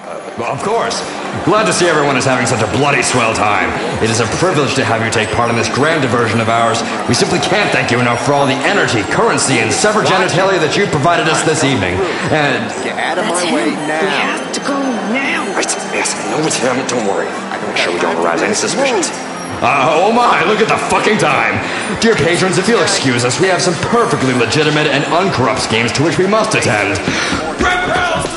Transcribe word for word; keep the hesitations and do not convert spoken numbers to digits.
Well, of course. Glad to see everyone is having such a bloody swell time. It is a privilege to have you take part in this grand diversion of ours. We simply can't thank you enough for all the energy, currency, and severed genitalia that you provided us this evening. And... Get out of my way now. We have to go now. Right, yes, I know it's him. Don't worry. I can make sure we don't arouse any suspicions. Uh, oh my, look at the fucking time. Dear patrons, if you'll excuse us, we have some perfectly legitimate and uncorrupt schemes to which we must attend. Prepare